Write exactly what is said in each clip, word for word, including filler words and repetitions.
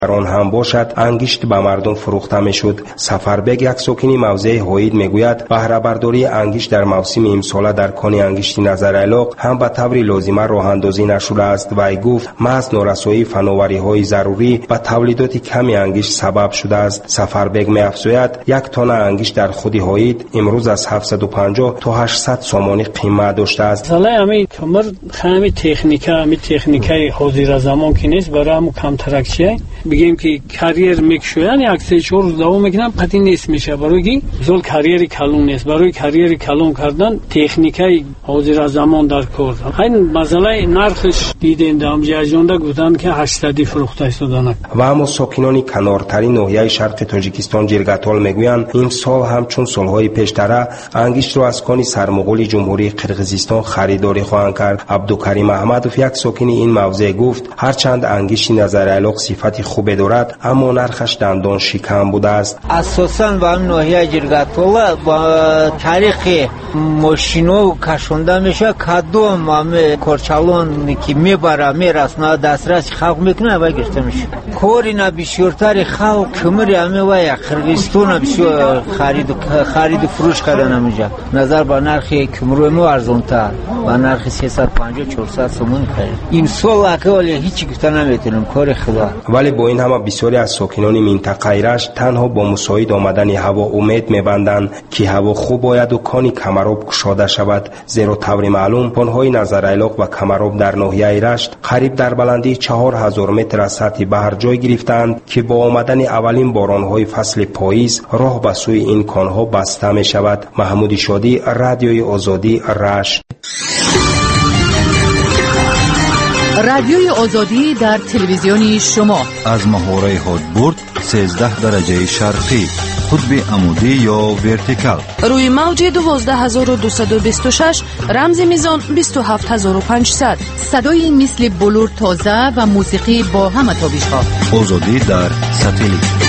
آن هم باشد انگشت به مردم فروخته میشد. سفربگ یک ساکن موضع هوید میگوید بهره برداری انگشت در موسم امساله در کان انگشت نظرعلاق هم به طور لازمه راه اندازی نشده است. وی گفت محض نارسایی فناوری های ضروری به تولیدات کمی انگشت سبب شده است. سفربگ می‌افزاید یک تن انگشت در خود هوید امروز از هفتصد و پنجاه تا هشتصد سامانی قیمت داشته است. ساله همین کمر خیلی تکنیکا همین تکنیکای حاضر زمان که نیست برای همون کم ترکچه بگیم که کریر میکشوین یک سه چهار روز دوام میکنم قطعی نیست میشه برای که زول کریر کلون نیست. برای کریر کلون کردن تکنیکای حاضر زمان در کار. این مسئله نرخش دیدیم دام جاجوندا گفتن که هشتصد فروخته شدن. و اما ساکنان کنارترین ناحیه شرق تاجیکستان جرگاتال میگویند این سال هم چون سالهای پیشتر انگشت را از کان سرمغول جمهوری قرقیزستان خریداری خواهند کرد. عبدالکریم احمدوف یک ساکن این موضع گفت هرچند انگشت نظرعلاق صفت خوبی دارد اما نرخش دندان شکم بوده است. اساساً با ناحیه جرگاتال با تاریخ ماشینو کشونده میشه کدوم همه کارچالون که میبره میرسونه دسترس خلق میکنه و گرفته میشه. کاری نبیشورتر خلق کمری همه و یک قرقیزستان بسیار خرید خرید فروش کردن همینجا نظر با نرخ کمروی مو ارزانتر و نرخ سیصد و پنجاه چهارصد سومون خرید. این سال اکوالی هیچی گفته نمیتونم کار خدا. ولی با این همه بسیاری از ساکنان منطقه رشت تنها با مساعد آمدن هوا امید میبندند که هوا خوب باید و کانی کمراب گشاده شود، زیرا طور معلوم پانهای نظرعلاق و کمراب در ناحیه رشت قریب در بلندی چهار هزار متر از سطح بحر جای گرفتند که با آمدن اولین بارانهای فصل پاییز راه به سوی این کانها بسته می شود. محمود شادی، رادیوی آزادی، رشت. رادیوی آزادی در تلویزیونی شما از محوره هادبورد سیزده درجه شرقی، قطب عمودی یا ورتیکال، روی موج دوازده هزار و دویست و بیست و شش، رمز میزان بیست و هفت هزار و پانصد. صدای مثل بلور تازه و موسیقی با همه تابش ها. آزادی در ساتلیت.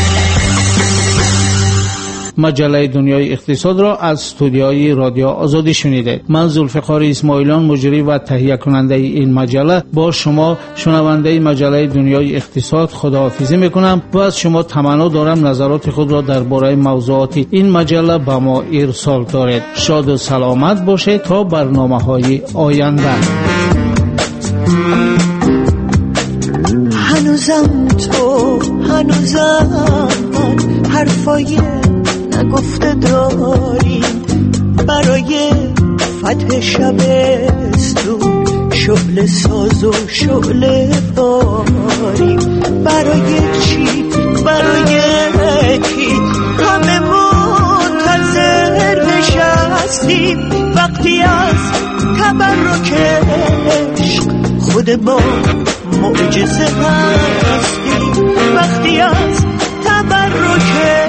مجله دنیای اقتصاد را از استودیوی رادیو آزادی شنیدید. من ذوالفقار اسماعیلیان مجری و تهیه کننده این مجله با شما شنونده مجله دنیای اقتصاد خداحافظی میکنم و از شما تمنا دارم نظرات خود را درباره موضوعات این مجله به ما ارسال دارید. شاد و سلامت باشید تا برنامه‌های آینده. هنوزم تو هنوزم من حرفای نگفته داریم برای فتح شبستون، شعله ساز و شعله باریم. برای چی برای کی همه منتظر نشستیم وقتی از تبرک عشق خود ما معجزه هستیم. وقتی از تبرک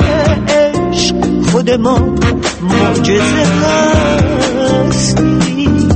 خود ما معجزه هستیم.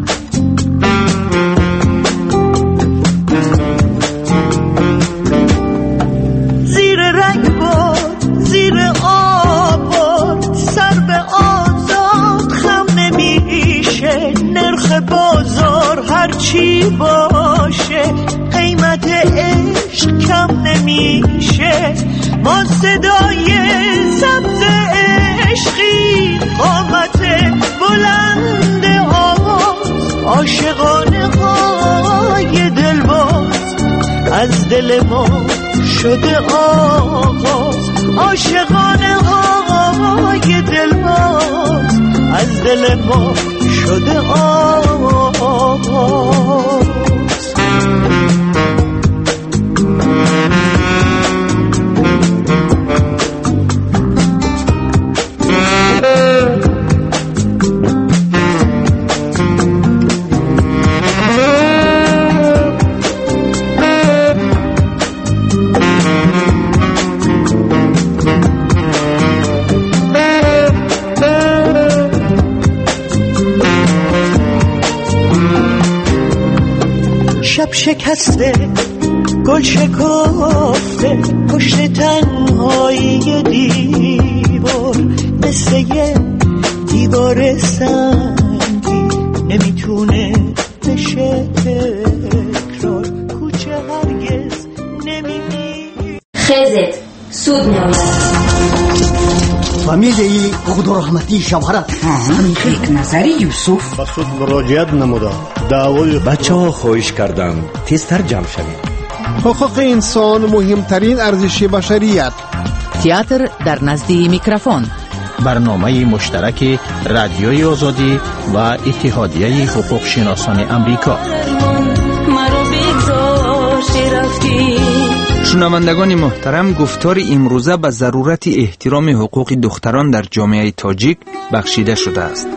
زیر رنگبار زیر آباد سر به آزاد خم نمیشه. نرخ بازار هرچی باشه قیمت عشق کم نمیشه. ما صدای سبز عشقی قامت بلند آواز عاشقانه های دلباز از دل ما شده آغاز. عاشقانه های دلباز از دل ما شده آغاز. شب شکسته گل شکافته پشت تنهایی دیوار، مثل یه دیوار سنگی نمیتونه بشه تکرار. کوچه هرگز نمیبینه خزت سود می‌آید. فامیلی خدارحمتی شوهرت یک نظری یوسف به سود مراجعت نموده دعوای بچه ها خواهش کردند تیزتر جمع شوید. حقوق انسان مهمترین ارزش بشریت. تئاتر در نزد میکروفون. برنامه مشترک رادیوی آزادی و اتحادیه حقوق شناسان امریکا. شنوندگان محترم، گفتار امروزه به ضرورت احترام حقوق دختران در جامعه تاجیک بخشیده شده است.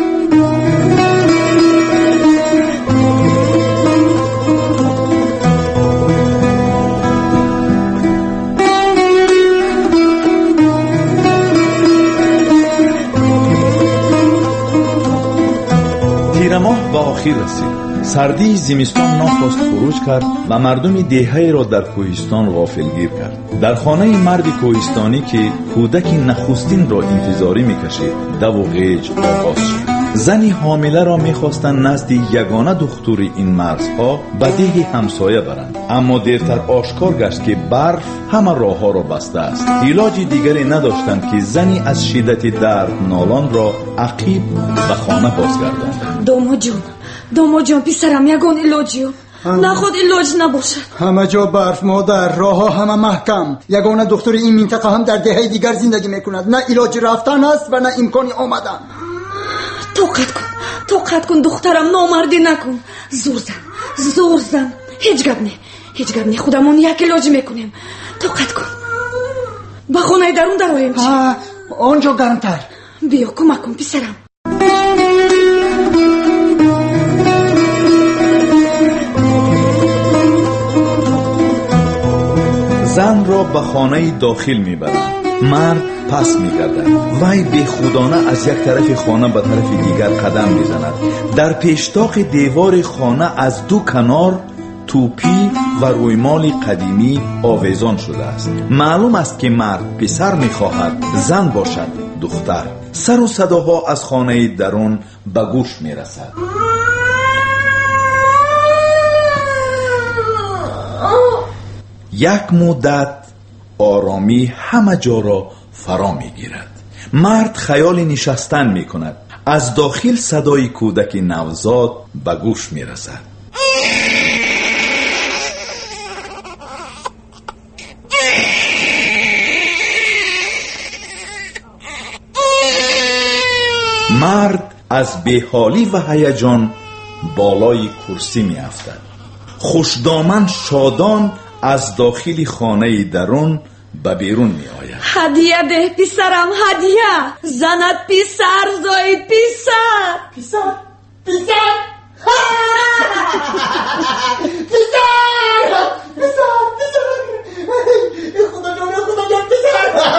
تیر ماه به آخر رسید. سردی زمستان ناخواست خروج کرد و مردم دهه را در کوهستان غافلگیر کرد. در خانه مرد کوهستانی که کودک نخستین را انتظاری میکشید دو و غیج آغاز شد. زنی حامله را میخواستند نزد یگانه دختر این مرزها به ده همسایه برند، اما دیرتر آشکار گشت که برف همه راه ها را بسته است. علاج دیگری نداشتند که زنی از شدت درد نالان را عقیب به خانه بازگرداند. داماد جون، داماد جون، پسرم یگان علاجیو نخواد علاج نباشه. همه جا برف مادر، راه ها همه محکم. یگانه دکتر این منطقه هم در دهه دیگر زندگی میکند. نه علاج رفتن است و نه امکانی آمدن. توقت کن، توقت کن دخترم، نامردی نکن. زور زن، زور زن. هیچ گپ نه، هیچ گپ نه. خودمون یک علاج میکنیم. توقت کن. با خونه درون درایم چی؟ آنجا گرمتر. بیا کمک کن پسرم. زن را به خانه داخل میبرند. مرد پس میگردد. وی به خودانه از یک طرف خانه به طرف دیگر قدم میزند. در پیشتاق دیوار خانه از دو کنار توپی و رویمال قدیمی آویزان شده است. معلوم است که مرد پسر میخواهد، زن باشد دختر. سر و صداها از خانه درون به گوش میرسد. یک مدت آرامی همه جا را فرا می گیرد. مرد خیال نشستن می کند. از داخل صدای کودک نوزاد به گوش می رسد. مرد از بیحالی و هیجان بالای کرسی می افتد. خوشدامن شادان از داخل خانه درون به بیرون می آید. هدیه ده پسرم، هدیه. زنت پسر زاید پسر. پسر پسر پسر پسر پسر خدا جان، خدا جان، پسر.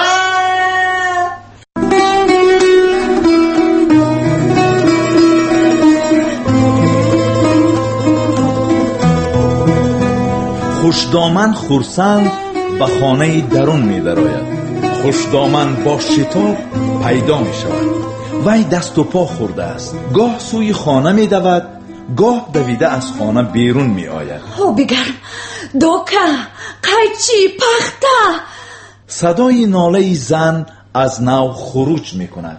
خوشدامن خرسند به خانه درون می دراید. خوشدامن با شتاب پیدا می شود. وی دست و پا خورده است. گاه سوی خانه می دود، گاه دویده از خانه بیرون می آید. او بگرم دوکه، قیچی، پخته. صدای ناله زن از نو خروج می کند.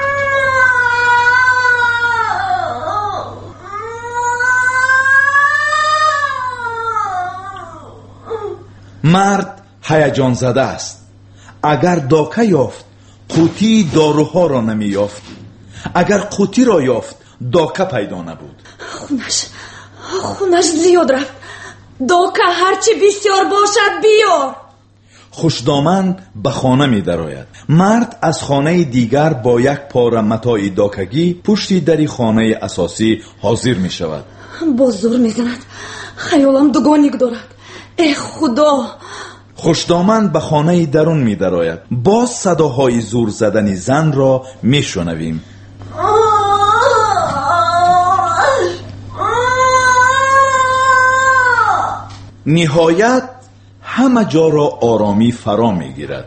مرد هیجان زده است. اگر داکه یافت قوطی داروها را نمی یافت. اگر قوطی را یافت داکه پیدا نبود. خونش خونش زیاد رفت. داکه هرچی بسیار باشد بیار. خوشدامن به خانه می دراید. مرد از خانه دیگر با یک پاره متاع داکگی پشت در خانه اساسی حاضر می شود. با زور می زند. خیالم دوگانیک دارد. ای خدا. خوشدامن به خانه درون می دراید. باز صداهای زور زدن زن را می شنویم. نهایت همه جا را آرامی فرا می گیرد.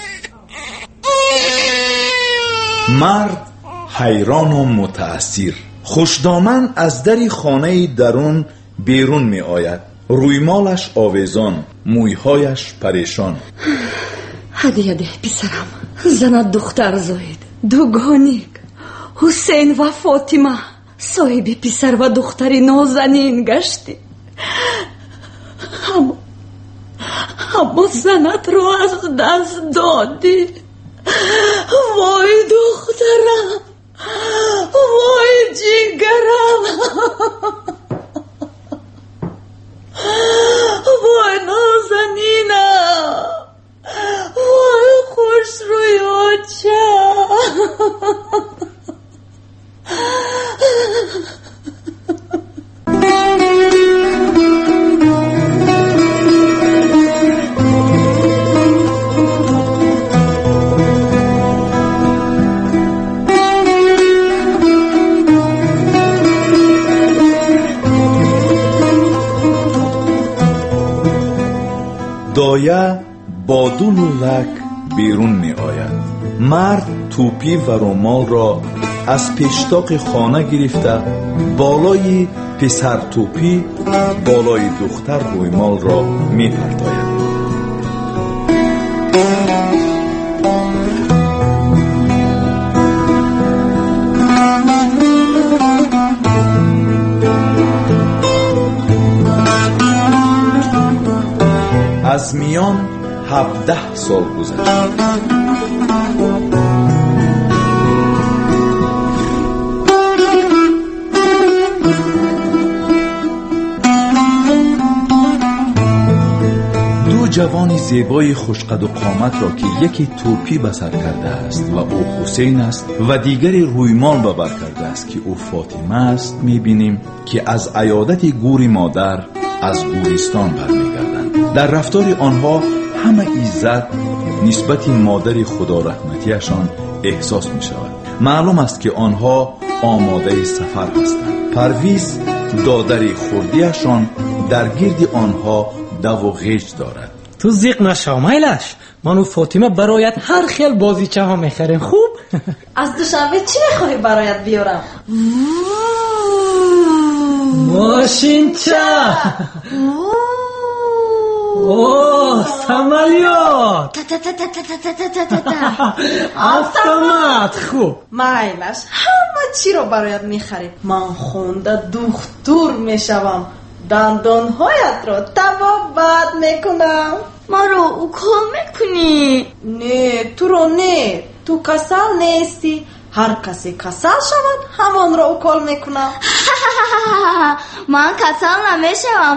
مرد حیران و متأثر خوشدامن از دری خانه درون بیرون می آید. رویمالش آویزان، مویهایش پریشان. هدیه ده پسرم، زنت دختر زاید، دوگانیک حسین و فاطمه صاحب پسر و دختری نازنین گشتی. اما اما زنت رو از دست دادی. وای دخترم، وای جیگرم، وای نازنینم، وای خوش رویاچم. دایه با دو لولک بیرون می آید. مرد توپی و رومال را از پیشتاق خانه گرفته بالای پسر توپی بالای دختر رومال را می پرتاید. از میان هفده سال گذشت. دو جوان زیبای خوشقد و قامت را که یکی توپی به سر کرده است و او حسین است و دیگری رویمال به بر کرده است که او فاطمه است می‌بینیم که از عیادت گور مادر از گورستان برمیگردند. در رفتار آنها همه عزت نسبت مادر خدا رحمتیشان احساس می شود. معلوم است که آنها آماده سفر هستند. پرویز دادر خوردیشان در گرد آنها دو و غیج دارد. تو زیق نشو میلش، من و فاطمه برایت هر خیل بازیچه ها میخریم. خوب؟ از دوشنبه چی میخوای برایت بیارم؟ ماشینچه، اوه سمالیات، автомат. خوب میلش، همه چی رو برایت میخریم. من خونده دختور میشوم، دندانهایت رو تبا بد میکنم. ما رو اوکل میکنی؟ نه تو رو نه، تو کسل نیستی. هر کسی کسل شود همان را اوکل میکنم. من کسل نمیشوم.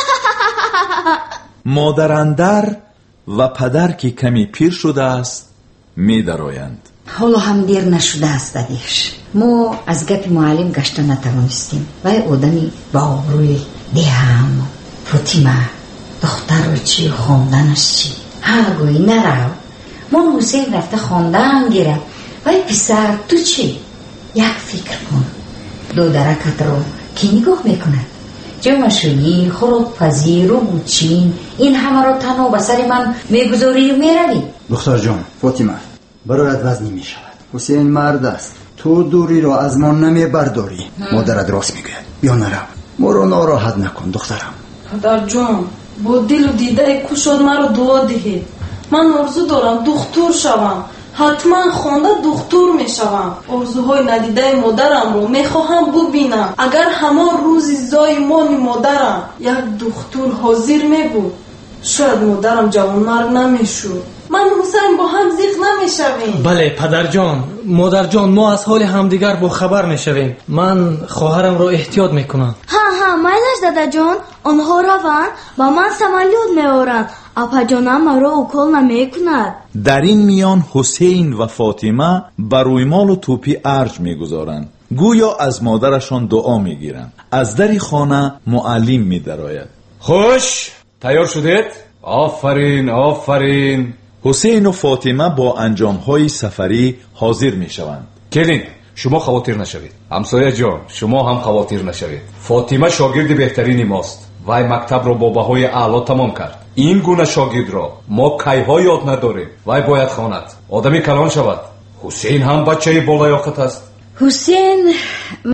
مادر اندر و پدر که کمی پیر شده است می درآیند. حالا هم دیر نشده است دادیش. ما از گپ معلم گشته نتوانستیم. وای آدمی با آبروی دیهم فاطمه دختر رو چی خواندنش چی؟ ها گویی نرو. من حسین رفته خواندن گیره. وای پسر تو چی؟ یک فکر کن. دو درکت رو کی نگاه میکند؟ جمعشویی، خروب پذیر و بوچین، این همه رو تنها به سر من میگذاری و میروی. دختر جان فاطمه برایت وزنی میشود. حسین مرد است، تو دوری رو از ما نمی برداری. مادرت راست میگوید، بیا نرو. ما رو ناراحت نکن دخترم. پدر جان با دل و دیده کشاد مرا دعا دهید. من آرزو دارم دختور شوم، حتما خونده دختور میشوم. آرزوهای ندیده مادرم رو میخواهم ببینم. اگر همان روزی زایمان مادرم یک دختور حاضر میبود، شاید مادرم جوانمرگ نمیشود. من حسین با هم زیق نمیشویم. بله پدر جان، مادر جان، ما از حال همدیگر با خبر میشویم. من خواهرم رو احتیاط میکنم. ها ها میلش دادا جان، آنها روان با من سمالیات میارن. اپا جانم ما رو اوکل نمیکند. در این میان حسین و فاطمه بر رویمال و توپی ارج میگذارند. گویا از مادرشان دعا میگیرند. از در خانه معلم میدرآید. خوش تیار شدید؟ آفرین آفرین. حسین و فاطمه با انجامهای سفری حاضر میشوند. کلین شما خواتیر نشوید. همسایه جان شما هم خواتیر نشوید. فاطمه شاگرد بهترین ماست. وای مکتب رو با بهای اعلا تمام کرد. این گونه شاگرد را ما کیها یاد نداریم. وای باید خواند، آدمی کلان شود. حسین هم بچه بالیاقت است. حسین